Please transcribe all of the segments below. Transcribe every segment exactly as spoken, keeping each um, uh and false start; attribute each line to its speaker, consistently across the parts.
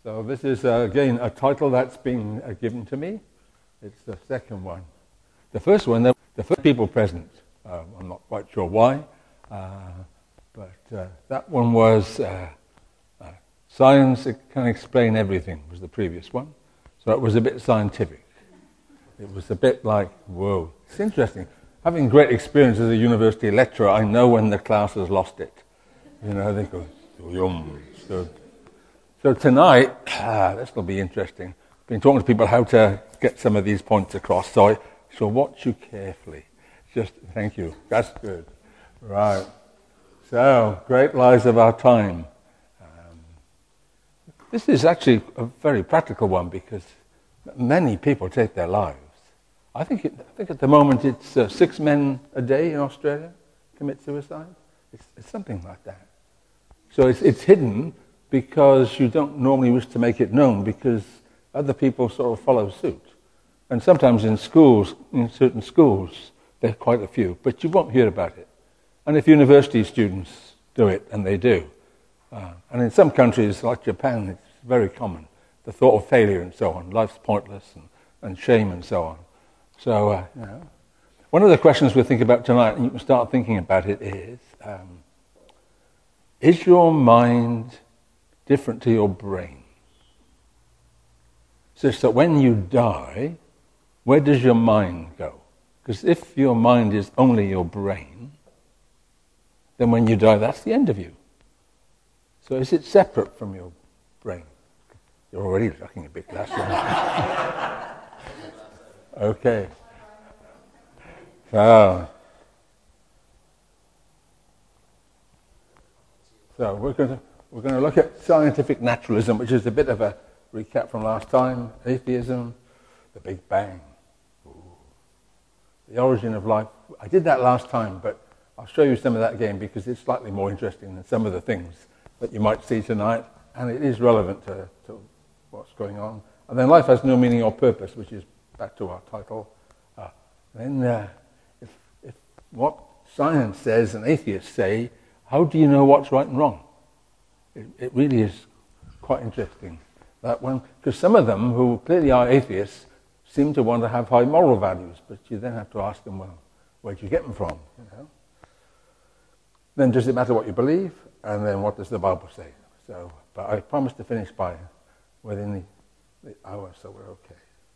Speaker 1: So this is, uh, again, a title that's been uh, given to me. It's the second one. The first one, the first people present, uh, I'm not quite sure why, uh, but uh, that one was uh, uh, Science Can Explain Everything, was the previous one. So it was a bit scientific. It was a bit like, whoa. It's interesting. Having great experience as a university lecturer, I know when the class has lost it. You know, they go, yum. So, so tonight, ah, this will be interesting. I've been talking to people how to get some of these points across, so I shall watch you carefully. Just, thank you. That's good. Right. So, great lies of our time. Um, this is actually a very practical one because many people take their lives. I think, it, I think at the moment it's uh, six men a day in Australia commit suicide. It's, it's something like that. So it's, it's hidden because you don't normally wish to make it known because other people sort of follow suit. And sometimes in schools, in certain schools, there are quite a few, but you won't hear about it. And if university students do it, and they do, uh, and in some countries like Japan, it's very common, the thought of failure and so on, life's pointless and, and shame and so on. So, uh, you know, one of the questions we'll think about tonight, and you can start thinking about it, is, um, is your mind different to your brain? Such that when you die, where does your mind go? Because if your mind is only your brain, then when you die, that's the end of you. So is it separate from your brain? You're already looking a bit glassy. Okay. So, so we're going to we're going to look at scientific naturalism, which is a bit of a recap from last time. Atheism, the Big Bang, Ooh. The origin of life. I did that last time, but I'll show you some of that again because it's slightly more interesting than some of the things that you might see tonight, and it is relevant to, to what's going on. And then life has no meaning or purpose, which is back to our title. Uh, then, uh, if, if what science says and atheists say, how do you know what's right and wrong? It, it really is quite interesting. That one, because some of them who clearly are atheists seem to want to have high moral values, but you then have to ask them, well, where do you get them from? You know? Then does it matter what you believe? And then what does the Bible say? So, but I promise to finish by within the, the hour, so we're okay.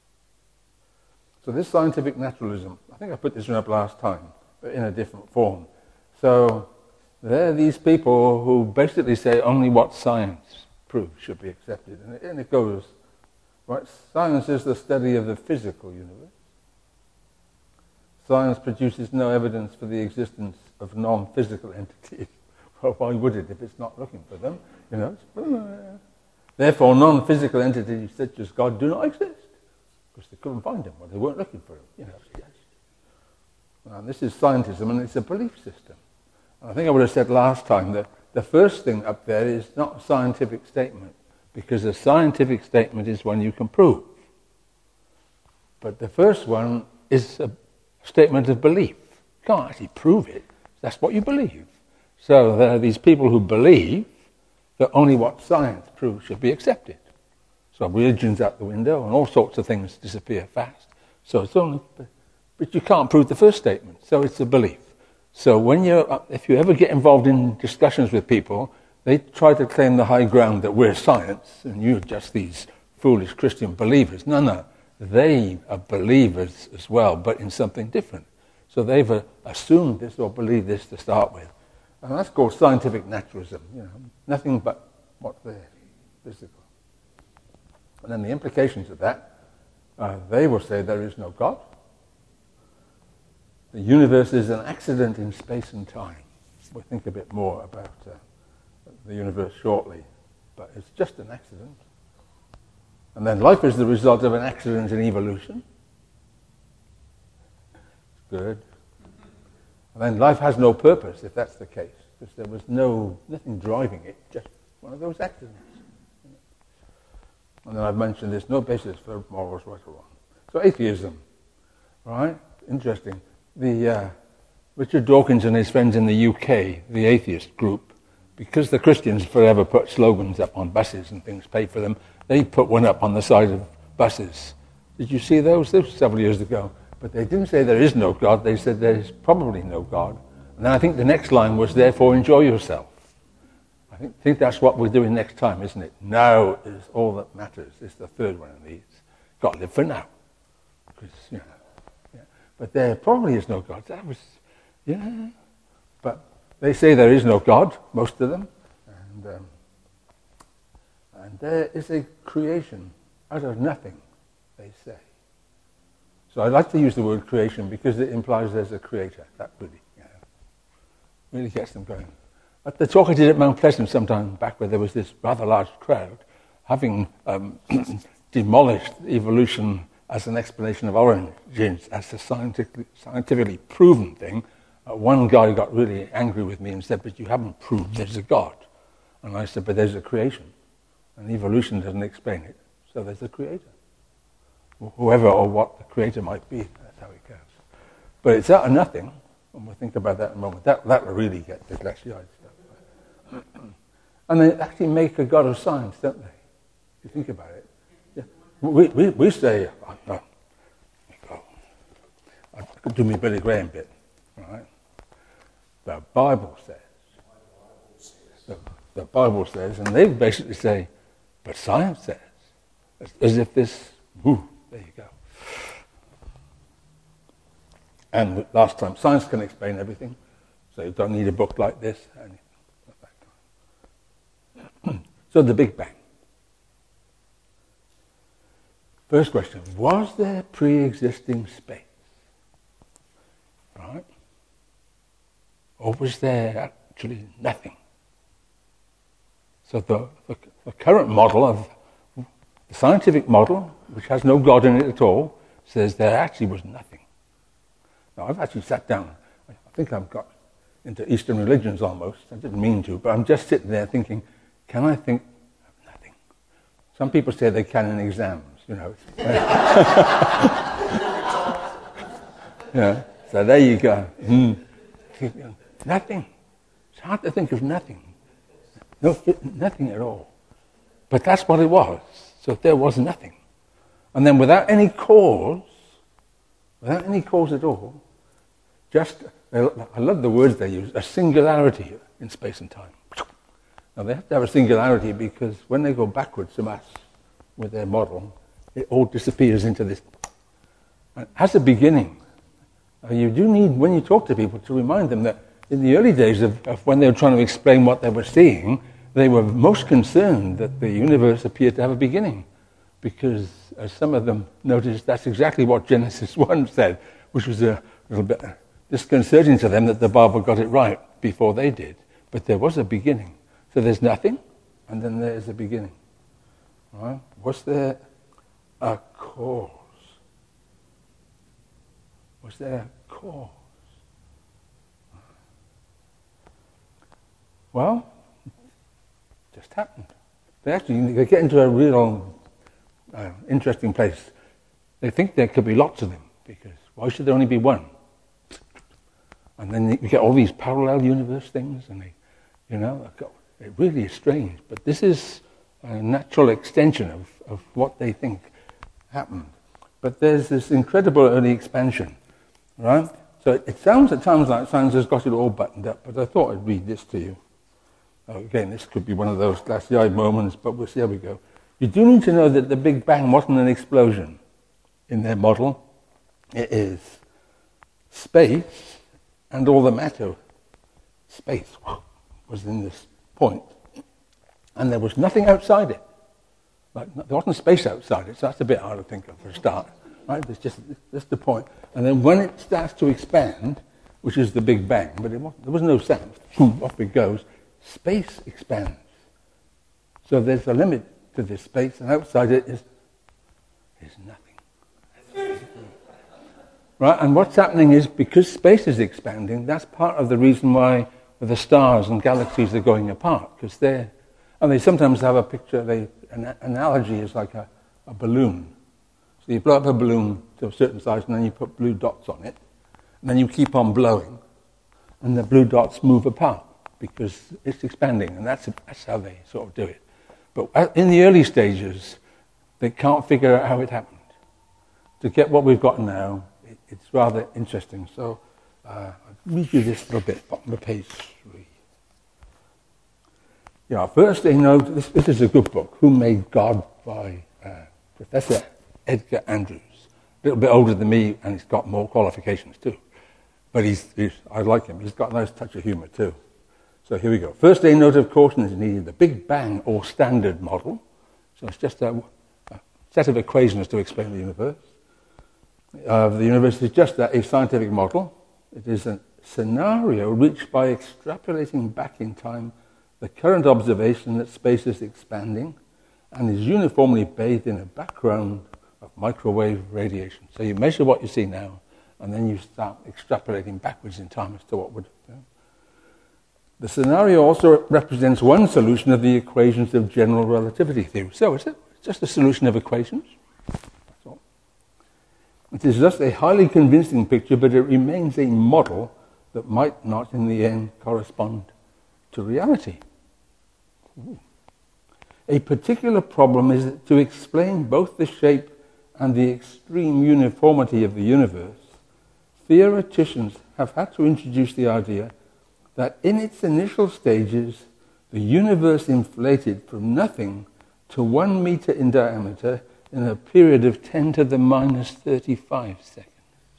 Speaker 1: So this scientific naturalism, I think I put this one up last time, but in a different form. So there are these people who basically say only what science proves should be accepted. And it, and it goes, right, science is the study of the physical universe. Science produces no evidence for the existence of non-physical entities. Well, why would it if it's not looking for them? You know. Therefore, non-physical entities such as God do not exist. Because they couldn't find him, or they weren't looking for him. You know, yes. And this is scientism, and it's a belief system. And I think I would have said last time that the first thing up there is not a scientific statement, because a scientific statement is one you can prove. But the first one is a statement of belief. You can't actually prove it. That's what you believe. So there are these people who believe that only what science proves should be accepted. So religion's out the window, and all sorts of things disappear fast. So it's only, but you can't prove the first statement. So it's a belief. So when you're, if you ever get involved in discussions with people, they try to claim the high ground that we're science, and you're just these foolish Christian believers. No, no, they are believers as well, but in something different. So they've uh, assumed this or believed this to start with, and that's called scientific naturalism. You know, nothing but what's there, physical. And then the implications of that, uh, they will say there is no God. The universe is an accident in space and time. We'll think a bit more about uh, the universe shortly, but it's just an accident. And then life is the result of an accident in evolution. Good. And then life has no purpose, if that's the case, because there was no nothing driving it, just one of those accidents. And then I've mentioned there's no basis for morals right or wrong. So atheism, right? Interesting. The uh, Richard Dawkins and his friends in the U K, the atheist group, because the Christians forever put slogans up on buses and things, pay for them, they put one up on the side of buses. Did you see those? This was several years ago. But they didn't say there is no God. They said there is probably no God. And then I think the next line was, therefore enjoy yourself. I think, think that's what we're doing next time, isn't it? Now is all that matters. It's the third one of these. Got to live for now. Because, you know, yeah. But there probably is no God. That was, yeah. But they say there is no God, most of them. And, um, and there is a creation out of nothing, they say. So I like to use the word creation because it implies there's a creator. That really, you know, really gets them going. At the talk I did at Mount Pleasant sometime back where there was this rather large crowd, having um, demolished evolution as an explanation of origins as a scientifically, scientifically proven thing, uh, one guy got really angry with me and said, but you haven't proved there's a God. And I said, but there's a creation. And evolution doesn't explain it. So there's a creator. Whoever or what the creator might be, that's how it goes. But it's out of nothing, and we'll think about that in a moment. That that will really get the glaciated stuff. And they actually make a god of science, don't they? If you think about it. Yeah. We, we, we say, oh, no, oh, I could do me Billy Graham bit, right? The Bible says. The, the Bible says, and they basically say, but science says. As, as if this, whoo, there you go. And last time, science can explain everything, so you don't need a book like this. So the Big Bang. First question, was there pre-existing space? Right? Or was there actually nothing? So the, the, the current model of the scientific model, which has no God in it at all, says there actually was nothing. Now, I've actually sat down. I think I've got into Eastern religions almost. I didn't mean to, but I'm just sitting there thinking, can I think of nothing? Some people say they can in exams, you know. Yeah. So there you go. Mm. Nothing. It's hard to think of nothing. No, nothing at all. But that's what it was. So there was nothing. And then without any cause, without any cause at all, just, I love the words they use, a singularity in space and time. Now they have to have a singularity because when they go backwards from us with their model, it all disappears into this. And as a beginning, you do need, when you talk to people, to remind them that in the early days of, of when they were trying to explain what they were seeing, they were most concerned that the universe appeared to have a beginning, because as some of them noticed, that's exactly what Genesis one said, which was a little bit disconcerting to them that the Bible got it right before they did. But there was a beginning. So there's nothing, and then there's a beginning. Right? Was there a cause? Was there a cause? Well, just happened. They actually they get into a real uh, interesting place. They think there could be lots of them, because why should there only be one? And then you get all these parallel universe things, and they, you know, it really is strange. But this is a natural extension of, of what they think happened. But there's this incredible early expansion, right? So it, it sounds at times like science has got it all buttoned up, but I thought I'd read this to you. Again, this could be one of those glassy-eyed moments, but we'll see how we go. You do need to know that the Big Bang wasn't an explosion in their model. It is space and all the matter. Space was in this point, and there was nothing outside it. Like, there wasn't space outside it, so that's a bit hard to think of for a start. Right? There's just, just the point. And then when it starts to expand, which is the Big Bang, but it wasn't, there was no sound, off it goes, space expands. So there's a limit to this space, and outside it is, is nothing. Right? And what's happening is, because space is expanding, that's part of the reason why the stars and galaxies are going apart, because they're, and they sometimes have a picture, they, an analogy is like a, a balloon. So you blow up a balloon to a certain size, and then you put blue dots on it, and then you keep on blowing, and the blue dots move apart, because it's expanding, and that's, that's how they sort of do it. But at, in the early stages, they can't figure out how it happened. To get what we've got now, it, it's rather interesting. So uh, I'll read you this little bit, bottom of page three. Yeah, first they know, this, this is a good book, Who Made God by uh, Professor Edgar Andrews. A little bit older than me, and he's got more qualifications too. But he's, he's, I like him. He's got a nice touch of humour too. So here we go. First, a note of caution is needed. The Big Bang or Standard Model. So it's just a, a set of equations to explain the universe. Uh, the universe is just a, a scientific model. It is a scenario reached by extrapolating back in time the current observation that space is expanding and is uniformly bathed in a background of microwave radiation. So you measure what you see now, and then you start extrapolating backwards in time as to what would happen. The scenario also represents one solution of the equations of general relativity theory. So it's just a solution of equations. That's all. It is thus a highly convincing picture, but it remains a model that might not in the end correspond to reality. Ooh. A particular problem is that to explain both the shape and the extreme uniformity of the universe, theoreticians have had to introduce the idea that in its initial stages, the universe inflated from nothing to one meter in diameter in a period of ten to the minus thirty-five seconds,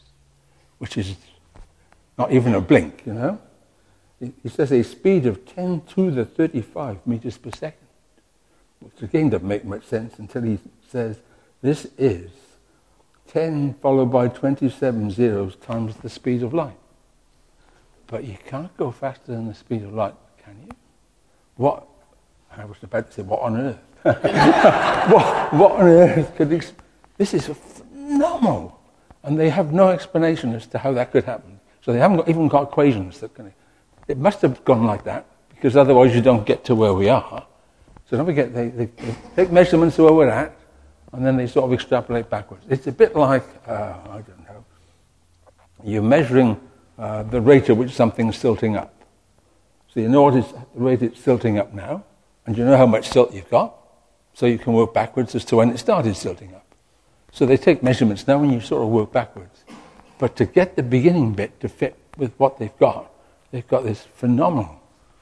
Speaker 1: which is not even a blink, you know. He says a speed of ten to the thirty-five meters per second, which again doesn't make much sense until he says this is ten followed by twenty-seven zeros times the speed of light. But you can't go faster than the speed of light, can you? What? I was about to say, what on earth? what, what on earth could... Ex- this is phenomenal. And they have no explanation as to how that could happen. So they haven't got, even got equations that can... It must have gone like that, because otherwise you don't get to where we are. So don't forget, they, they, they take measurements of where we're at, and then they sort of extrapolate backwards. It's a bit like, uh, I don't know, you're measuring uh, the rate at which something's silting up. So you know what is the rate it's silting up now, and you know how much silt you've got, so you can work backwards as to when it started silting up. So they take measurements now and you sort of work backwards. But to get the beginning bit to fit with what they've got, they've got this phenomenal,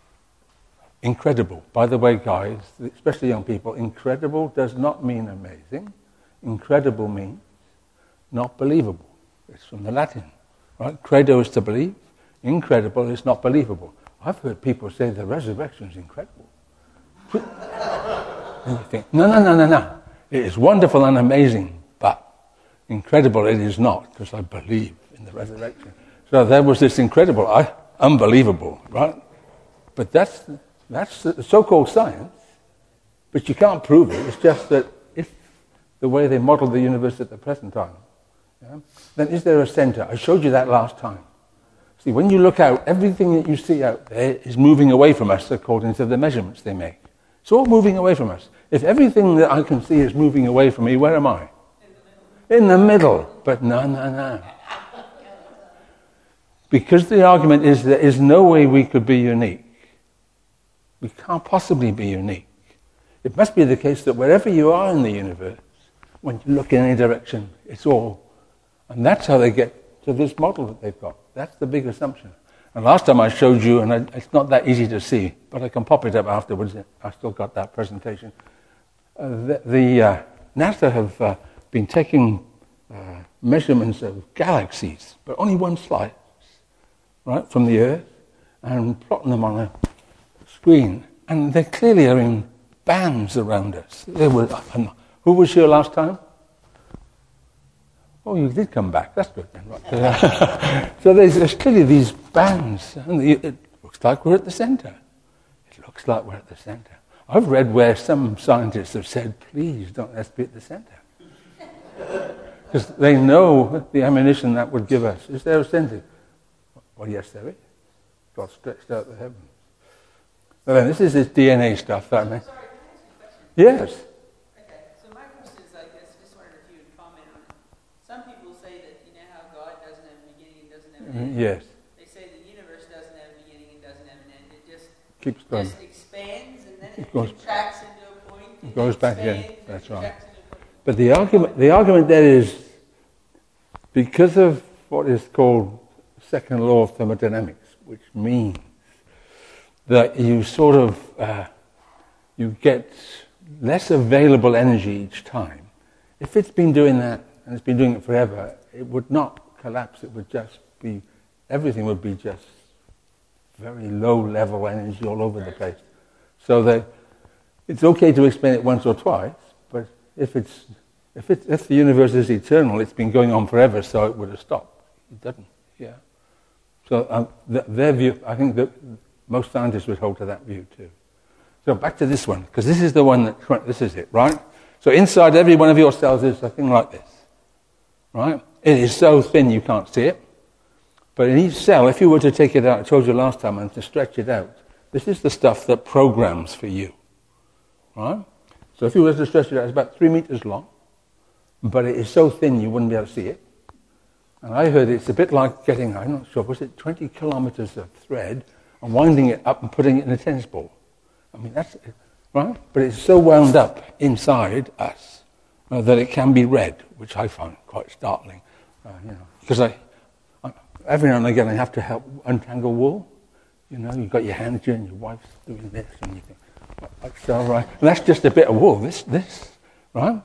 Speaker 1: incredible. By the way, guys, especially young people, incredible does not mean amazing. Incredible means not believable. It's from the Latin, right? Credo is to believe. Incredible is not believable. I've heard people say the resurrection is incredible. And you think, no, no, no, no, no. It is wonderful and amazing, but incredible it is not, because I believe in the resurrection. So there was this incredible, I, unbelievable, right? But that's that's the so-called science, but you can't prove it. It's just that if the way they model the universe at the present time, yeah, then is there a center? I showed you that last time. See, when you look out, everything that you see out there is moving away from us according to the measurements they make. It's all moving away from us. If everything that I can see is moving away from me, where am I? In the middle. In the middle. But no, no, no. Because the argument is there is no way we could be unique. We can't possibly be unique. It must be the case that wherever you are in the universe, when you look in any direction, it's all. And that's how they get to this model that they've got. That's the big assumption. And last time I showed you, and I, it's not that easy to see, but I can pop it up afterwards. I've still got that presentation. Uh, the the uh, NASA have uh, been taking uh, measurements of galaxies, but only one slice, right, from the Earth, and plotting them on a screen. And they clearly are in bands around us. They were, who was here last time? Oh, you did come back. That's good then. Right. So there's, there's clearly these bands, and the, it looks like we're at the center. It looks like we're at the center. I've read where some scientists have said, please don't let's be at the center. Because they know the ammunition that would give us. Is there a center? Well, yes, there is. God stretched out the heavens. So then this is this D N A stuff. That may...
Speaker 2: Sorry, can I ask you a question?
Speaker 1: Yes.
Speaker 2: Okay, so my question is, I guess, just wondered if you would comment on it. Some people say that, you know how God doesn't have a beginning and doesn't have an end?
Speaker 1: Yes.
Speaker 2: They say the universe doesn't have a beginning and doesn't have an end. It just,
Speaker 1: Keeps going.
Speaker 2: just expands and then it
Speaker 1: It goes.
Speaker 2: contracts into a point
Speaker 1: It goes back again.
Speaker 2: Expand,
Speaker 1: That's right.
Speaker 2: reject, and
Speaker 1: But the argument, the argument there is because of what is called second law of thermodynamics, which means that you sort of uh, you get less available energy each time. If it's been doing that and it's been doing it forever, it would not collapse. It would just be everything would be just very low level energy all over the place. So that it's okay to explain it once or twice, but if it's if it's if the universe is eternal, it's been going on forever, so it would have stopped. It doesn't. Yeah. So um, th- their view, I think that most scientists would hold to that view too. So back to this one, because this is the one that this is it, right? So inside every one of your cells is a thing like this, right? It is so thin you can't see it. But in each cell, if you were to take it out, I told you last time, and to stretch it out, this is the stuff that programs for you, right? So if you were to stretch it out, it's about three meters long, but it is so thin you wouldn't be able to see it. And I heard it's a bit like getting, I'm not sure, was it twenty kilometers of thread and winding it up and putting it in a tennis ball? I mean, that's, right? But it's so wound up inside us uh, that it can be read, which I find quite startling, uh, you know, because I, I, every now and again I have to help untangle wool. You know, you've got your hands here and your wife's doing this, and you think, that's all right. And that's just a bit of wool, this, this, right?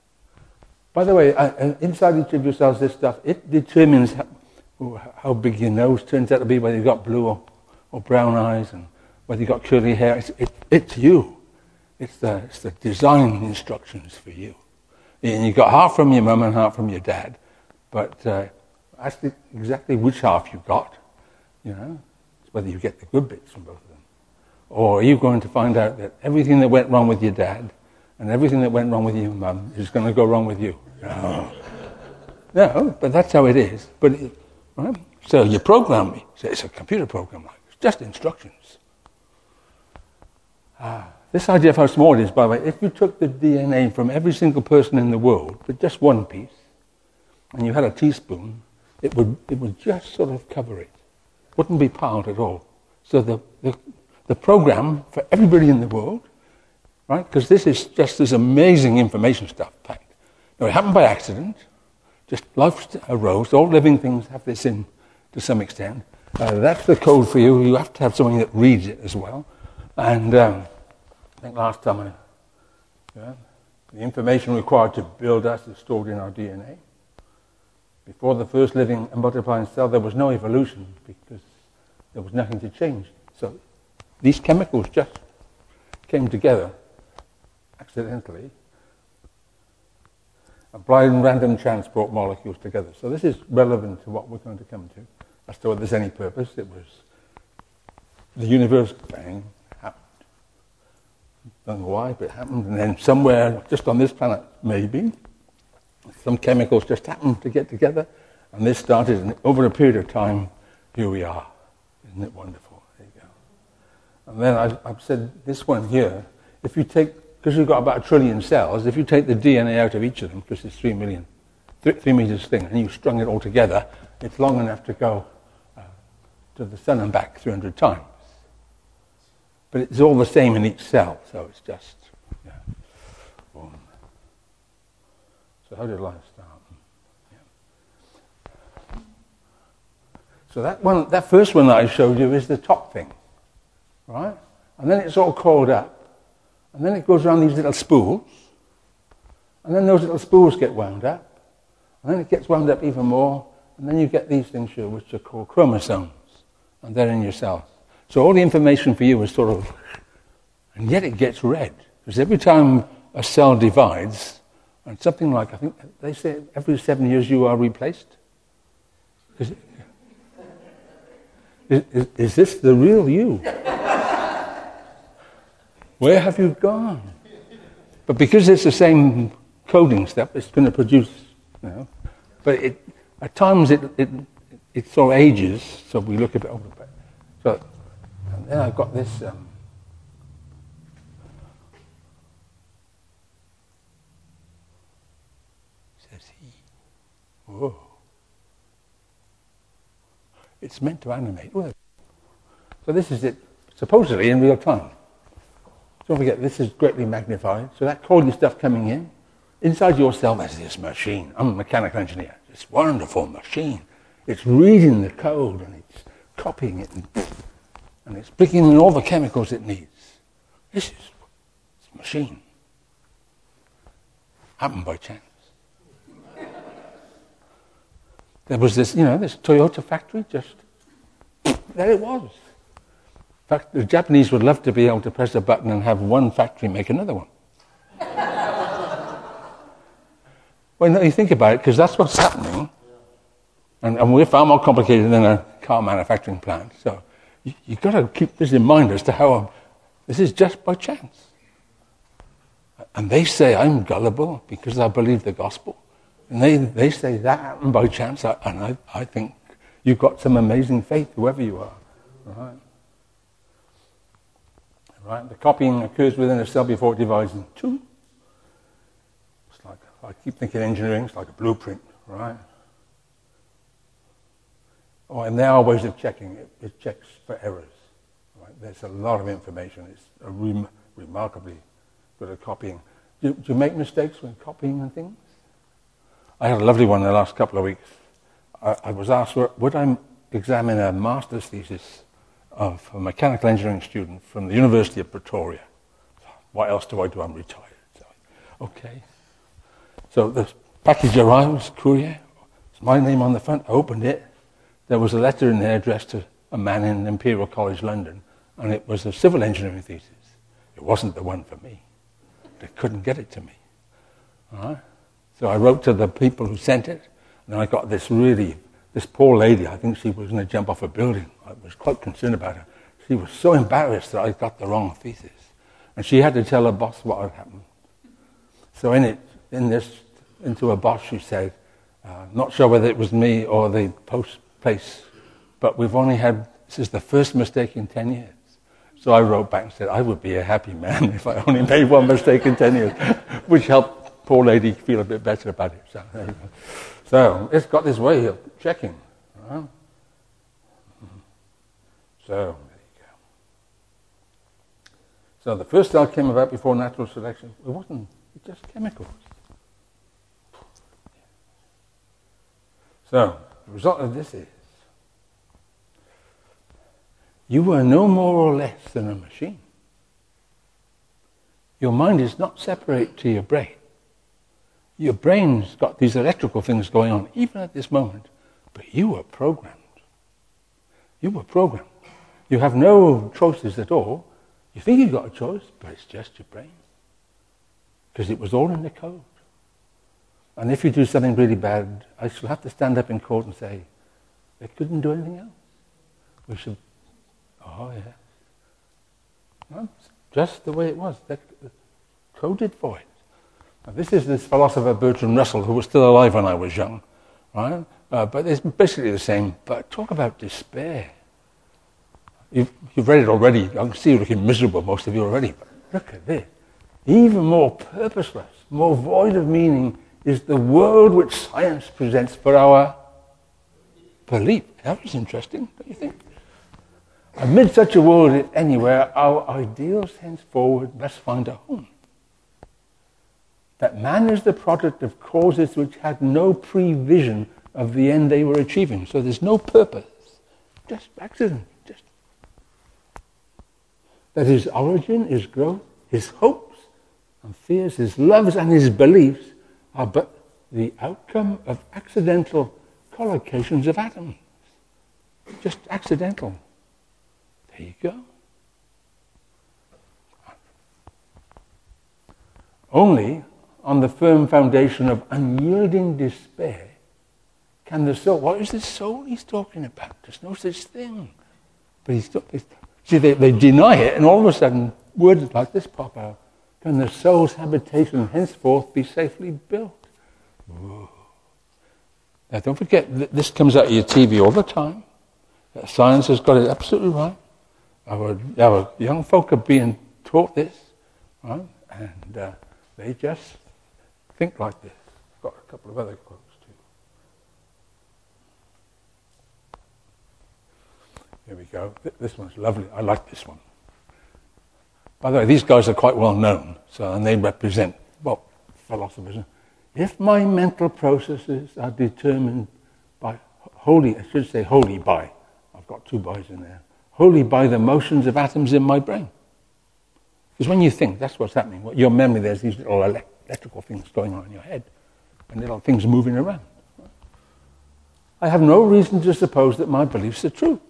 Speaker 1: By the way, uh, inside each of your cells, this stuff, it determines how, how big your nose turns out to be, whether you've got blue or, or brown eyes, and whether you've got curly hair. It's, it, it's you. It's the, it's the design instructions for you. And you've got half from your mum and half from your dad, but uh, ask the, exactly which half you got, you know, it's whether you get the good bits from both of them. Or are you going to find out that everything that went wrong with your dad and everything that went wrong with your mum is going to go wrong with you? No. No, but that's how it is. But it, right? So you program me. So it's a computer program, like it's just instructions. Ah, this idea of how small it is, by the way, if you took the D N A from every single person in the world, but just one piece, and you had a teaspoon, it would it would just sort of cover it. Wouldn't be piled at all. So the the, the program for everybody in the world, right? Because this is just this amazing information stuff packed. Now, it happened by accident. Just life arose. All living things have this in to some extent. Uh, that's the code for you. You have to have something that reads it as well. And um, I think last time, I, yeah, the information required to build us is stored in our D N A. Before the first living and multiplying cell, there was no evolution because there was nothing to change. So these chemicals just came together accidentally. A blind random chance brought molecules together. So this is relevant to what we're going to come to. As to whether there's any purpose, it was the universe, bang, happened. Don't know why, but it happened. And then somewhere, just on this planet, maybe, some chemicals just happened to get together. And this started, and over a period of time, here we are. Isn't it wonderful? There you go. And then I've, I've said this one here, if you take, because we've got about a trillion cells, if you take the D N A out of each of them, because it's three million, three, three meters thing, and you strung it all together, it's long enough to go uh, to the sun and back three hundred times. But it's all the same in each cell, so it's just, yeah. Boom. So how did life start? Yeah. So that one, that first one that I showed you is the top thing, right? And then it's all coiled up. And then it goes around these little spools. And then those little spools get wound up. And then it gets wound up even more. And then you get these things here, which are called chromosomes. And they're in your cells. So all the information for you is sort of... And yet it gets read. Because every time a cell divides, and something like, I think they say every seven years you are replaced. Is, is, is this the real you? Where have you gone? But because it's the same coding step, it's going to produce, you know. But it, at times it, it it sort of ages, so we look a bit over the back. So, and then I've got this. Um, says he. Whoa. It's meant to animate. So this is it, supposedly in real time. don't forget, this is greatly magnified. So that coding stuff coming in, inside your cell, there's this machine. I'm a mechanical engineer. This wonderful machine. It's reading the code and it's copying it and, and it's picking in all the chemicals it needs. This is it's a machine. Happened by chance. There was this, you know, this Toyota factory, just, there it was. In fact, the Japanese would love to be able to press a button and have one factory make another one. Well, no, you think about it, because that's what's happening. And, and we're far more complicated than a car manufacturing plant. So you, you've got to keep this in mind as to how I'm, this is just by chance. And they say I'm gullible because I believe the gospel. And they, they say that happened by chance, and I, I think you've got some amazing faith, whoever you are. Right? Right? The copying occurs within a cell before it divides in two. It's like, I keep thinking engineering, it's like a blueprint, right? Oh, and there are ways of checking it. It checks for errors. Right? There's a lot of information. It's a rem- remarkably good at copying. Do, do you make mistakes when copying and things? I had a lovely one the last couple of weeks. I, I was asked, would I examine a master's thesis of a mechanical engineering student from the University of Pretoria? What else do I do? I'm retired. So, okay. So the package arrives, courier. It's my name on the front. I opened it. There was a letter in there addressed to a man in Imperial College London, and it was a civil engineering thesis. It wasn't the one for me. They couldn't get it to me. All right? So I wrote to the people who sent it, and I got this really, this poor lady, I think she was going to jump off a building. I was quite concerned about her. She was so embarrassed that I got the wrong thesis. And she had to tell her boss what had happened. So in it, in this, into her boss, she said, uh, not sure whether it was me or the post place, but we've only had, this is the first mistake in ten years. So I wrote back and said, I would be a happy man if I only made one mistake in ten years, which helped poor lady feel a bit better about it. So, there you go. So it's got this way of checking. Right? So there you go. So the first cell came about before natural selection. It wasn't, it's just chemicals. So the result of this is you were no more or less than a machine. Your mind is not separate to your brain. Your brain's got these electrical things going on, even at this moment. But you were programmed. You were programmed. You have no choices at all. You think you've got a choice, but it's just your brain. Because it was all in the code. And if you do something really bad, I shall have to stand up in court and say, they couldn't do anything else. We should, oh yeah. No, it's just the way it was. They coded for it. Now, this is this philosopher Bertrand Russell, who was still alive when I was young, right? Uh, but it's basically the same. But talk about despair. You've, you've read it already. I can see you looking miserable, most of you already. But look at this. Even more purposeless, more void of meaning is the world which science presents for our belief. That was interesting, don't you think? Amid such a world, if anywhere, our ideals henceforward must find a home. That man is the product of causes which had no prevision of the end they were achieving. So there's no purpose, just accident. Just that his origin, his growth, his hopes and fears, his loves and his beliefs are but the outcome of accidental collocations of atoms. Just accidental. There you go. Only on the firm foundation of unyielding despair can the soul, what is the soul he's talking about? There's no such thing. But he's, he's see, they, they deny it, and all of a sudden words like this pop out. Can the soul's habitation henceforth be safely built? Whoa. Now don't forget, that this comes out of your T V all the time. Science has got it absolutely right. Our, our young folk are being taught this, right? And uh, they just think like this. I've got a couple of other quotes too. Here we go. This one's lovely. I like this one. By the way, these guys are quite well known, so and they represent, well, philosophers. If my mental processes are determined by, wholly, I should say wholly by, I've got two bys in there, wholly by the motions of atoms in my brain. Because when you think, that's what's happening. Your memory, there's these little electrical things going on in your head, and little things moving around. I have no reason to suppose that my beliefs are true.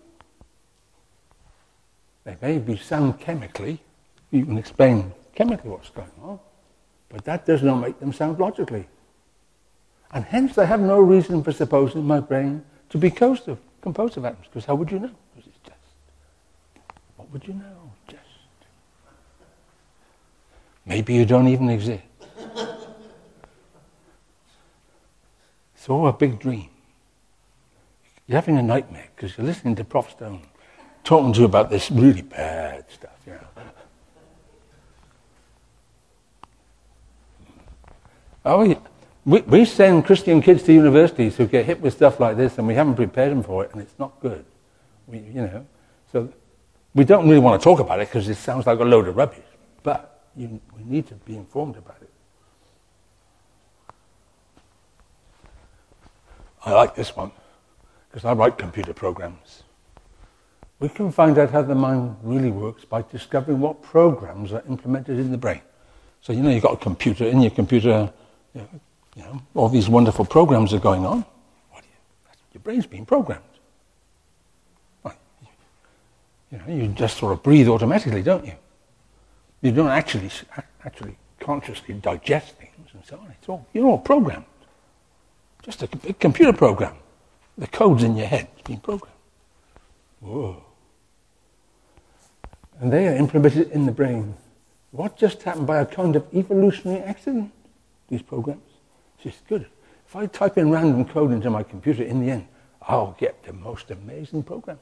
Speaker 1: They may be sound chemically, you can explain chemically what's going on, but that does not make them sound logically. And hence I have no reason for supposing my brain to be composed of, composed of atoms, because how would you know? Because it's just. What would you know? Just. Maybe you don't even exist. It's all a big dream. You're having a nightmare because you're listening to Prof Stone talking to you about this really bad stuff, you know. Oh, yeah. we, we send Christian kids to universities who get hit with stuff like this, and we haven't prepared them for it, and it's not good. We, you know, so we don't really want to talk about it because it sounds like a load of rubbish. But you, we need to be informed about it. I like this one because I write computer programs. We can find out how the mind really works by discovering what programs are implemented in the brain. So, you know, you've got a computer, in your computer, you know, you know all these wonderful programs are going on. What do you, your brain's being programmed. Well, you know, you just sort of breathe automatically, don't you? You don't actually actually consciously digest things and so on. It's all, you're all programmed. Just a big computer program. The code's in your head. It's being programmed. Whoa. And they are implemented in the brain. What just happened by a kind of evolutionary accident, these programs? It's just good. If I type in random code into my computer, in the end, I'll get the most amazing program.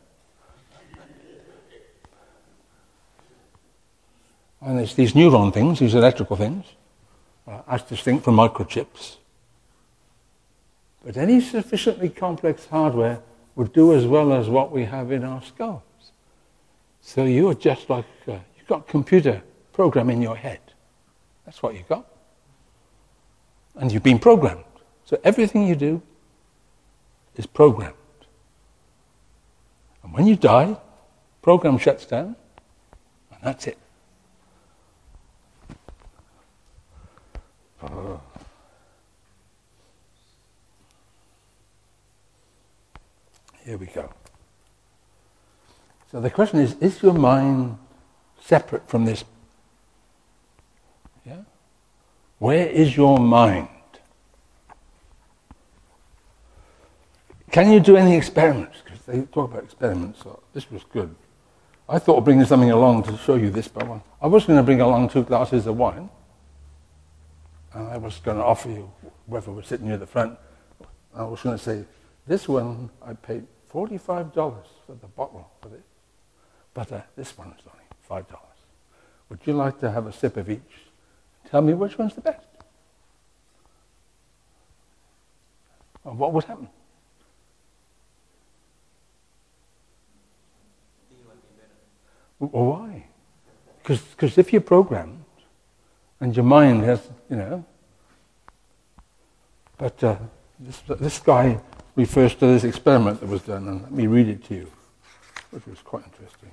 Speaker 1: And it's these neuron things, these electrical things, uh, as distinct from microchips. But any sufficiently complex hardware would do as well as what we have in our skulls. So you're just like, uh, you've got a computer program in your head. That's what you've got. And you've been programmed. So everything you do is programmed. And when you die, program shuts down, and that's it. Oh. Here we go. So the question is, is your mind separate from this? Yeah? Where is your mind? Can you do any experiments? Because they talk about experiments, so this was good. I thought of bringing something along to show you this, but I was going to bring along two glasses of wine, and I was going to offer you, whoever was sitting near the front, I was going to say, this one I paid forty-five dollars for the bottle for this. But uh, this one is only five dollars. Would you like to have a sip of each? Tell me which one's the best. And what would happen? Well, why? Because if you're programmed and your mind has, you know, but uh, this, this guy refers to this experiment that was done, and let me read it to you, which was quite interesting.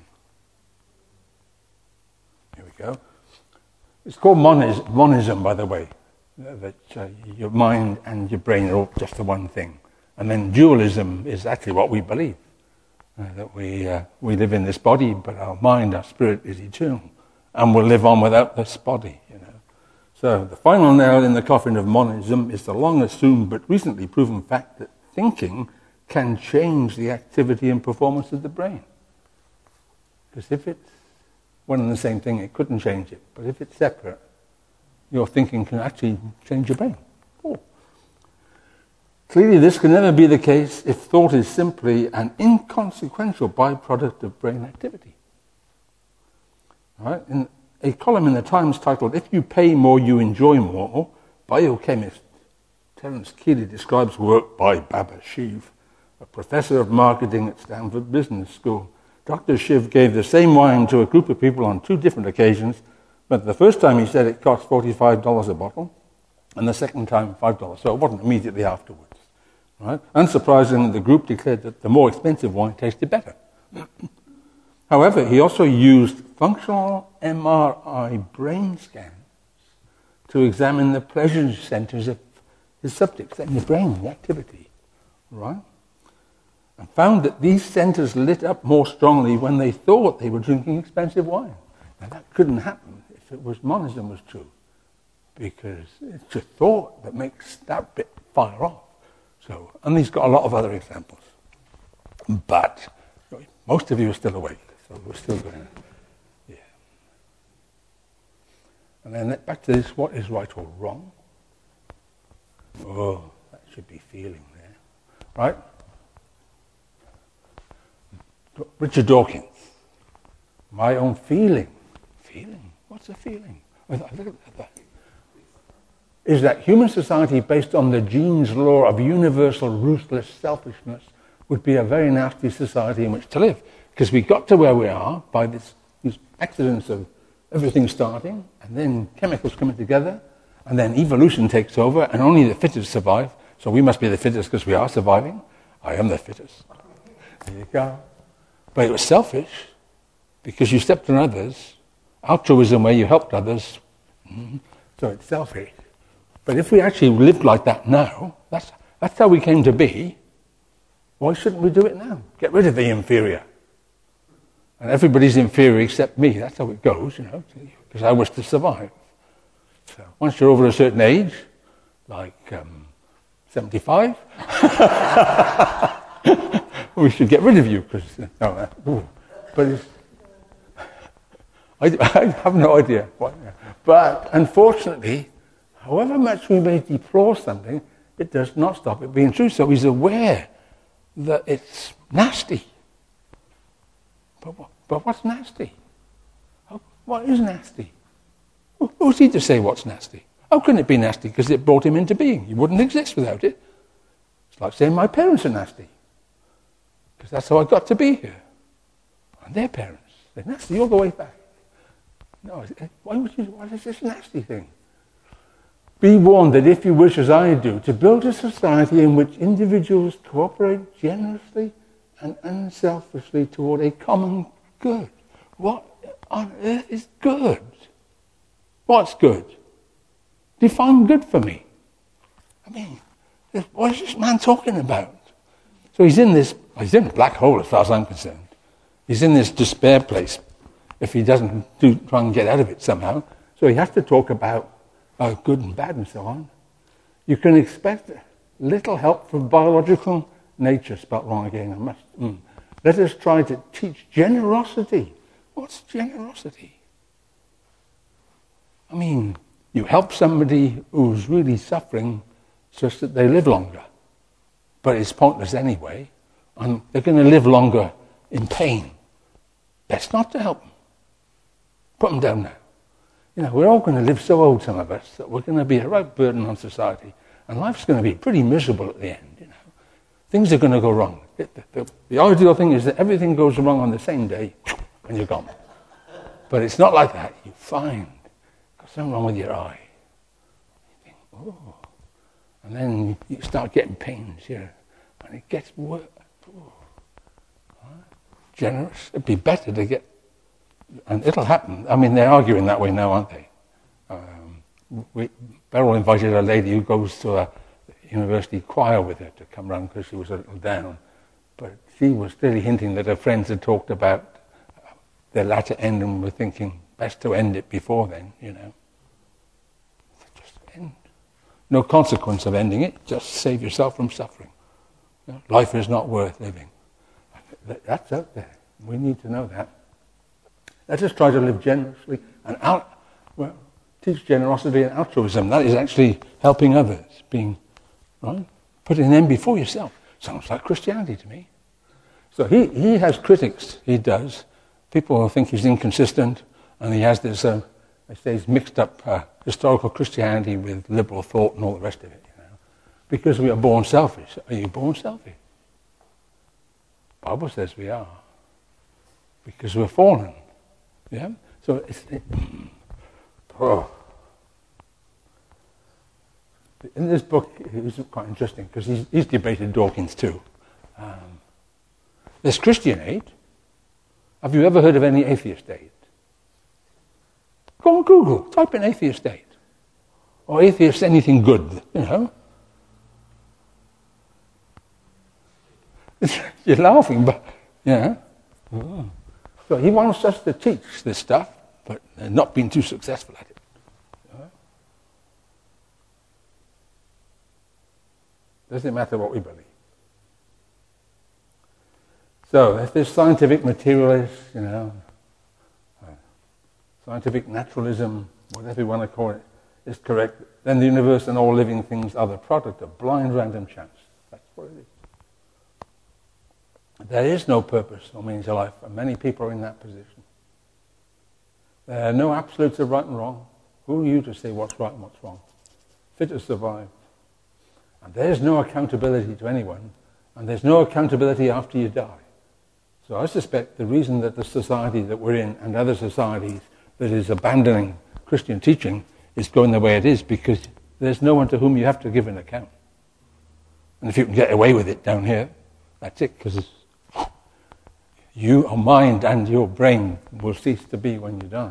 Speaker 1: Here we go. It's called monis- monism, by the way, that uh, your mind and your brain are all just the one thing. And then dualism is actually what we believe, uh, that we uh, we live in this body, but our mind, our spirit is eternal, and will live on without this body, you know. So the final nail in the coffin of monism is the long assumed but recently proven fact that thinking can change the activity and performance of the brain. Because if it's one and the same thing, it couldn't change it. But if it's separate, your thinking can actually change your brain. Oh. Clearly, this can never be the case if thought is simply an inconsequential byproduct of brain activity. All right? In a column in the Times titled, "If You Pay More, You Enjoy More," biochemist Terence Keeley describes work by Baba Shiv, a professor of marketing at Stanford Business School, Doctor Shiv gave the same wine to a group of people on two different occasions, but the first time he said it cost forty-five dollars a bottle, and the second time five dollars, so it wasn't immediately afterwards. Right? Unsurprisingly, the group declared that the more expensive wine tasted better. However, he also used functional M R I brain scans to examine the pleasure centers of his subjects in the brain, the activity, right? And found that these centers lit up more strongly when they thought they were drinking expensive wine. Now that couldn't happen if it was monism was true, because it's a thought that makes that bit fire off. So, and he's got a lot of other examples. But most of you are still awake, so we're still going. Yeah. And then back to this: what is right or wrong? Oh, that should be feeling there, right? Richard Dawkins. My own feeling. Feeling? What's a feeling? Look at that. Is that human society based on the gene's law of universal ruthless selfishness would be a very nasty society in which to live. Because we got to where we are by this, these accidents of everything starting, and then chemicals coming together, and then evolution takes over, and only the fittest survive. So we must be the fittest because we are surviving. I am the fittest. There you go. But it was selfish because you stepped on others. Altruism where you helped others. Mm-hmm. So it's selfish. But if we actually lived like that now, that's, that's how we came to be, why shouldn't we do it now? Get rid of the inferior. And everybody's inferior except me. That's how it goes, you know, because I wish to survive. So once you're over a certain age, like um, seventy-five, we should get rid of you, because, no, uh, but it's, I, I have no idea. What, but unfortunately, however much we may deplore something, it does not stop it being true. So he's aware that it's nasty. But, but what's nasty? What is nasty? Who's he to say what's nasty? How can it be nasty? Because it brought him into being. He wouldn't exist without it. It's like saying my parents are nasty. Because that's how I got to be here. And their parents, they're nasty all the way back. No, why would you, what is this nasty thing? Be warned that if you wish, as I do, to build a society in which individuals cooperate generously and unselfishly toward a common good. What on earth is good? What's good? Define good for me. I mean, what is this man talking about? So he's in this, he's in a black hole as far as I'm concerned. He's in this despair place if he doesn't do, try and get out of it somehow. So he has to talk about uh, good and bad and so on. You can expect little help from biological nature, spelt wrong again, I must. Mm. Let us try to teach generosity. What's generosity? I mean, you help somebody who's really suffering such that they live longer. But it's pointless anyway, and they're going to live longer in pain. Best not to help them. Put them down now. You know, we're all going to live so old, some of us, that we're going to be a right burden on society, and life's going to be pretty miserable at the end, you know. Things are going to go wrong. The, the, the ideal thing is that everything goes wrong on the same day, and you're gone. But it's not like that. You find got something wrong with your eye. You think, oh. And then you start getting pains here, and it gets worse. Generous. It'd be better to get, and it'll happen. I mean, they're arguing that way now, aren't they? Um, we, Beryl invited a lady who goes to a university choir with her to come round because she was a little down. But she was clearly hinting that her friends had talked about their latter end and were thinking, best to end it before then, you know. Just end. No consequence of ending it, just save yourself from suffering. You know, life is not worth living. That's out there. We need to know that. Let us try to live generously and out, well, teach generosity and altruism. That is actually helping others, being, right? Putting them before yourself. Sounds like Christianity to me. So he, he has critics, he does. People think he's inconsistent, and he has this, uh, I say, he's mixed up uh, historical Christianity with liberal thought and all the rest of it, you know. Because we are born selfish. Are you born selfish? The Bible says we are. because we're fallen. Yeah? So it's... It, oh. In this book, it was quite interesting, because he's, he's debated Dawkins too. Um, there's Christian aid. Have you ever heard of any atheist aid? Go on Google, type in atheist aid. Or atheist anything good, you know. You're laughing, but, yeah. Oh. So he wants us to teach this stuff, but not being too successful at it. Doesn't matter what we believe. So, if there's scientific materialists, you know, uh, scientific naturalism, whatever you want to call it, is correct, then the universe and all living things are the product of blind random chance. That's what it is. There is no purpose or meaning to life, and many people are in that position. There are no absolutes of right and wrong. Who are you to say what's right and what's wrong? Fit to survive. And there's no accountability to anyone, and there's no accountability after you die. So I suspect the reason that the society that we're in and other societies that is abandoning Christian teaching is going the way it is, because there's no one to whom you have to give an account. And if you can get away with it down here, that's it, because your mind and your brain will cease to be when you die.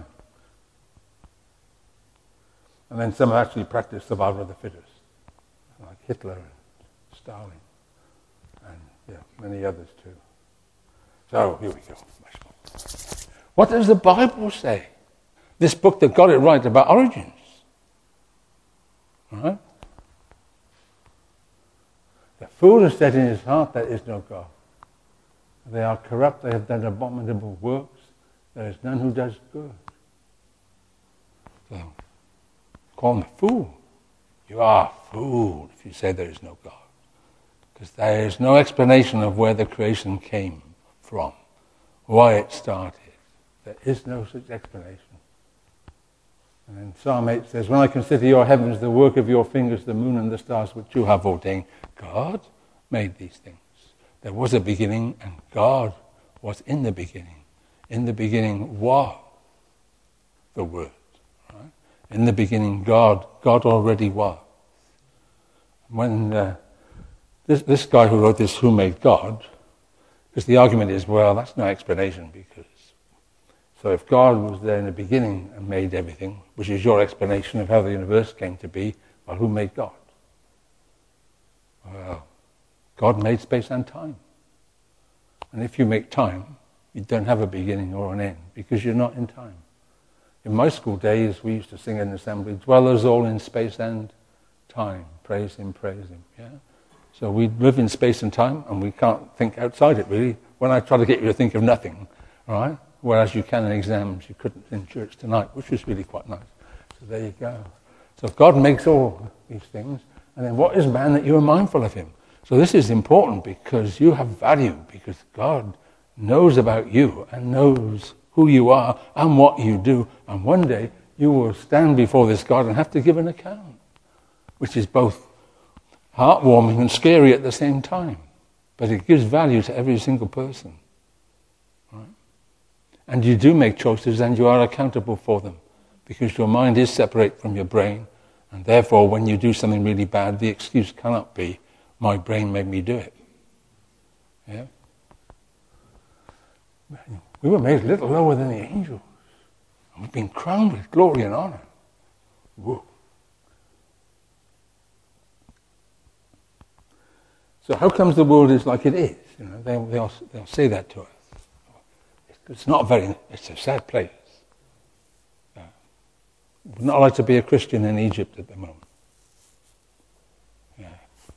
Speaker 1: And then some actually practice survival of the fittest, like Hitler and Stalin, and yeah, many others too. So, here we go. What does the Bible say? This book that got it right about origins. Right? The fool has said in his heart, there is no God. They are corrupt, they have done abominable works. There is none who does good. So, call him a fool. You are a fool if you say there is no God. Because there is no explanation of where the creation came from, why it started. There is no such explanation. And then Psalm eight says, when I consider your heavens, the work of your fingers, the moon and the stars which you have ordained, God made these things. There was a beginning, and God was in the beginning. In the beginning was the Word. Right? In the beginning, God, God already was. When uh, this, this guy who wrote this, Who Made God, because the argument is, well, that's no explanation, because so if God was there in the beginning and made everything, which is your explanation of how the universe came to be, well, who made God? Well, God made space and time. And if you make time, you don't have a beginning or an end, because you're not in time. In my school days, we used to sing in the assembly, dwellers all in space and time, praise him, praise him. Yeah. So we live in space and time, and we can't think outside it, really. When I try to get you to think of nothing, all right, whereas you can in exams, you couldn't in church tonight, which was really quite nice. So there you go. So God makes all these things, and then what is man that you are mindful of him? So this is important, because you have value, because God knows about you and knows who you are and what you do, and one day you will stand before this God and have to give an account, which is both heartwarming and scary at the same time, but it gives value to every single person. Right? And you do make choices, and you are accountable for them, because your mind is separate from your brain, and therefore when you do something really bad, the excuse cannot be, my brain made me do it. Yeah? We were made a little lower than the angels, and we've been crowned with glory and honor. Whoa. So how comes the world is like it is? You know, they, they'll, they'll say that to us. It's not very, it's a sad place. Uh, would not like to be a Christian in Egypt at the moment. Yeah.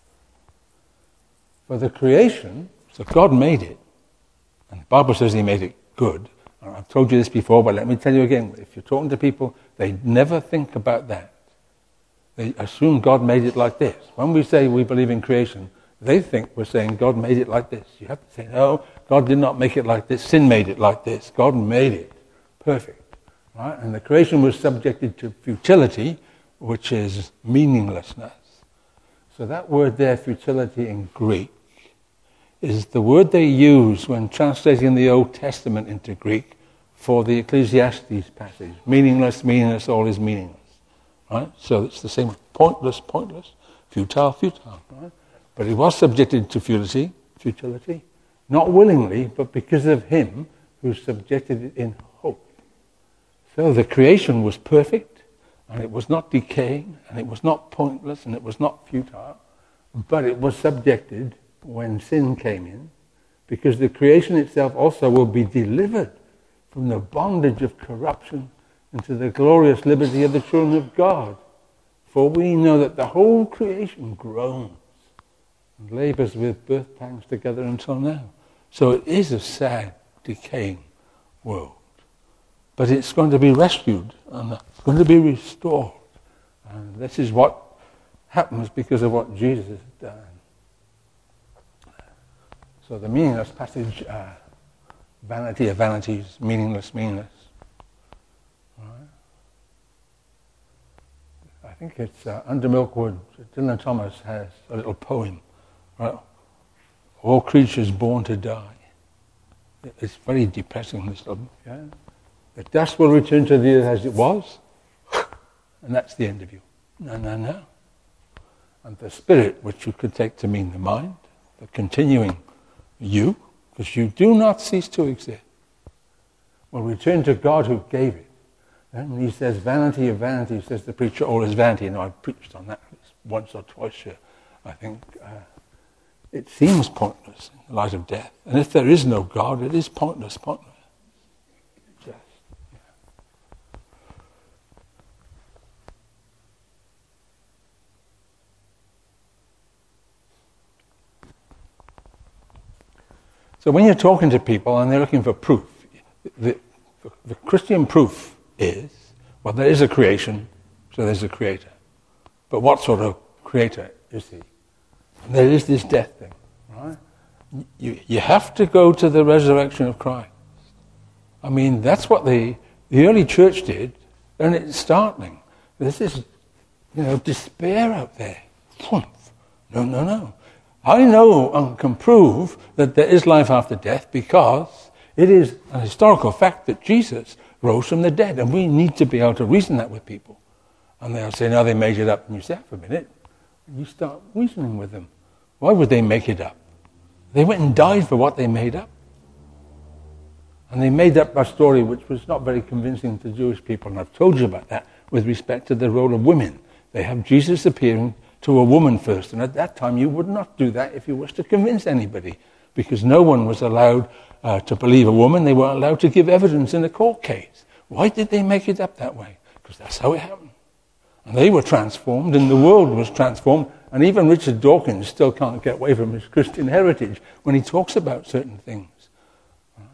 Speaker 1: For the creation, so God made it, and the Bible says he made it good. And I've told you this before, but let me tell you again, if you're talking to people, they never think about that. They assume God made it like this. When we say we believe in creation, they think we're saying God made it like this. You have to say, no, God did not make it like this. Sin made it like this. God made it perfect. Right? And the creation was subjected to futility, which is meaninglessness. So that word there, futility in Greek, is the word they use when translating the Old Testament into Greek for the Ecclesiastes passage. Meaningless, meaningless, all is meaningless. Right? So it's the same pointless, pointless, futile, futile. Right? But it was subjected to futility, futility, not willingly, but because of him who subjected it in hope. So the creation was perfect, and it was not decaying, and it was not pointless, and it was not futile, but it was subjected when sin came in, because the creation itself also will be delivered from the bondage of corruption into the glorious liberty of the children of God. For we know that the whole creation groans and labours with birth pangs together until now. So it is a sad, decaying world. But it's going to be rescued and it's going to be restored. And this is what happens because of what Jesus has done. So the meaningless passage, uh, vanity of vanities, meaningless, meaningless. Right. I think it's uh, under Milkwood, Dylan Thomas has a little poem. Right? All creatures born to die. It's very depressing, this little, yeah? The dust will return to the earth as it was, and that's the end of you. No, no, no. And the spirit, which you could take to mean the mind, the continuing you, because you do not cease to exist, will return to God who gave it. And he says, vanity of vanity, says the preacher, all is vanity. And I've preached on that once or twice here. I think uh, it seems pointless in the light of death. And if there is no God, it is pointless, pointless. Just, yeah. So when you're talking to people and they're looking for proof, the, the, the Christian proof is, well, there is a creation, so there's a creator. But what sort of creator is he? And there is this death thing, right? You, you have to go to the resurrection of Christ. I mean, that's what the, the early church did, and it's startling. There's this, you know, despair out there. No, no, no. I know and can prove that there is life after death because it is a historical fact that Jesus rose from the dead, and we need to be able to reason that with people. And they'll say, no, they made it up. And you say, for a minute. And you start reasoning with them. Why would they make it up? They went and died for what they made up. And they made up a story which was not very convincing to Jewish people. And I've told you about that with respect to the role of women. They have Jesus appearing to a woman first. And at that time, you would not do that if you wished to convince anybody, because no one was allowed uh, to believe a woman. They weren't allowed to give evidence in a court case. Why did they make it up that way? Because that's how it happened. And they were transformed, and the world was transformed. And even Richard Dawkins still can't get away from his Christian heritage when he talks about certain things. Right?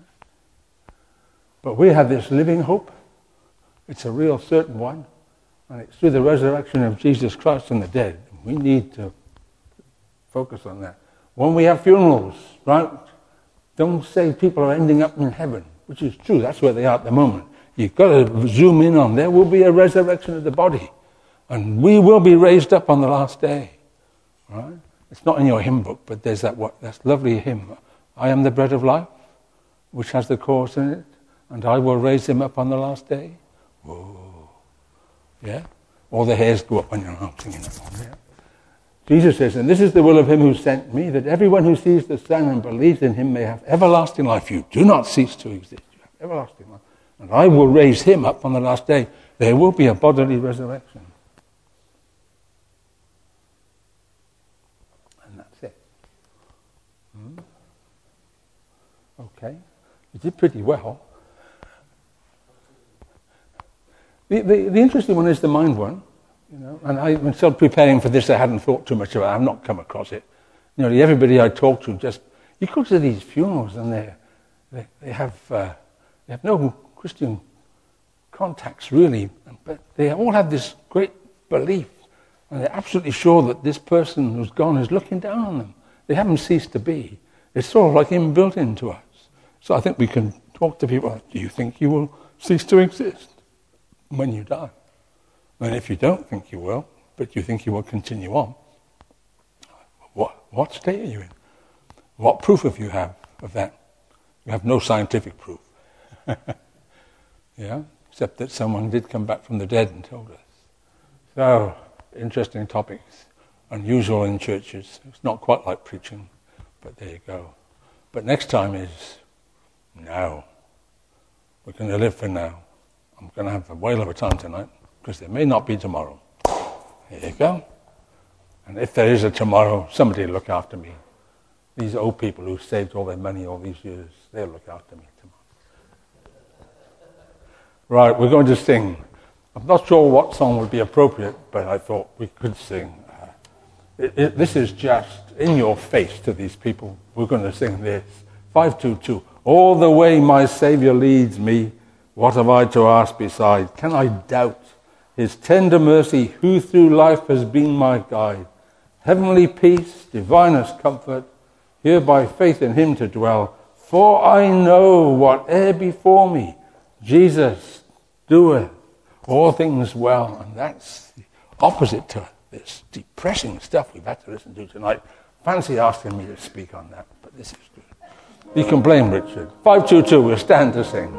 Speaker 1: But we have this living hope. It's a real certain one. And it's through the resurrection of Jesus Christ from the dead. We need to focus on that. When we have funerals, right, don't say people are ending up in heaven, which is true. That's where they are at the moment. You've got to zoom in on there will be a resurrection of the body. And we will be raised up on the last day. Right? It's not in your hymn book, but there's that what that lovely hymn. I am the bread of life, which has the chorus in it, and I will raise him up on the last day. Whoa. Yeah? All the hairs go up on your arm singing that one. Yeah? Jesus says, and this is the will of him who sent me, that everyone who sees the Son and believes in him may have everlasting life. You do not cease to exist. You have everlasting life. And I will raise him up on the last day. There will be a bodily resurrection. And that's it. Hmm? Okay. You did pretty well. The, the, the interesting one is the mind one. You know, and I, when still preparing for this, I hadn't thought too much about it. I've not come across it. You know, everybody I talk to just, you go to these funerals and they they they have uh, they have no Christian contacts really, but they all have this great belief, and they're absolutely sure that this person who's gone is looking down on them. They haven't ceased to be. It's sort of like inbuilt into us. So I think we can talk to people. Do you think you will cease to exist when you die? And if you don't think you will, but you think you will continue on, what what state are you in? What proof have you have of that? You have no scientific proof. Yeah, except that someone did come back from the dead and told us. So, interesting topics. Unusual in churches. It's not quite like preaching, but there you go. But next time is now. We're going to live for now. I'm going to have a whale of a time tonight, because there may not be tomorrow. There you go. And if there is a tomorrow, somebody will look after me. These old people who saved all their money all these years, they'll look after me tomorrow. Right, we're going to sing. I'm not sure what song would be appropriate, but I thought we could sing. Uh, it, it, this is just in your face to these people. We're going to sing this. five two two. All the way my Saviour leads me, what have I to ask beside? Can I doubt his tender mercy, who through life has been my guide? Heavenly peace, divinest comfort, here by faith in him to dwell. For I know whate'er before me, Jesus doeth all things well. And that's the opposite to this depressing stuff we've had to listen to tonight. Fancy asking me to speak on that, but this is good. You can blame Richard. five two two, we'll stand to sing.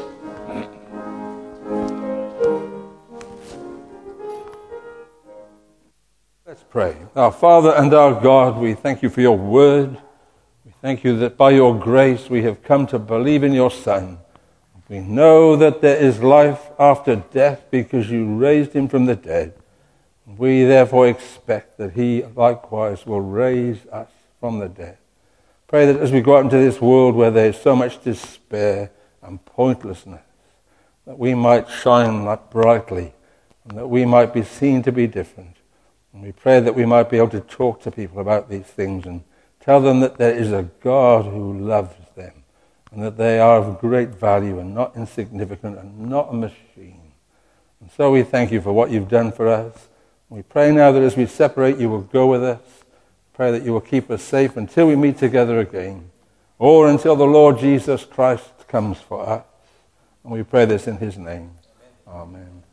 Speaker 1: Let's pray. Our Father and our God, we thank you for your word. We thank you that by your grace we have come to believe in your Son. We know that there is life after death because you raised him from the dead. We therefore expect that he likewise will raise us from the dead. Pray that as we go out into this world where there is so much despair and pointlessness, that we might shine like brightly and that we might be seen to be different. And we pray that we might be able to talk to people about these things and tell them that there is a God who loves them and that they are of great value and not insignificant and not a machine. And so we thank you for what you've done for us. We pray now that as we separate, you will go with us. Pray that you will keep us safe until we meet together again, or until the Lord Jesus Christ comes for us. And we pray this in his name. Amen. Amen.